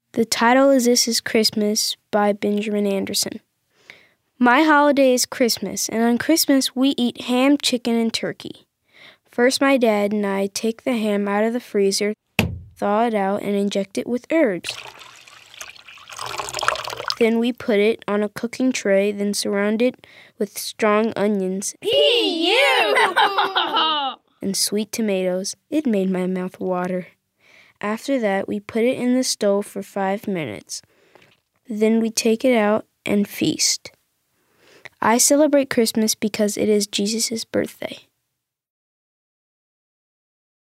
The title is This is Christmas by Benjamin Anderson. My holiday is Christmas, and on Christmas we eat ham, chicken, and turkey. First, my dad and I take the ham out of the freezer, thaw it out, and inject it with herbs. Then we put it on a cooking tray, then surround it with strong onions and sweet tomatoes. It made my mouth water. After that, we put it in the stove for 5 minutes. Then we take it out and feast. I celebrate Christmas because it is Jesus' birthday.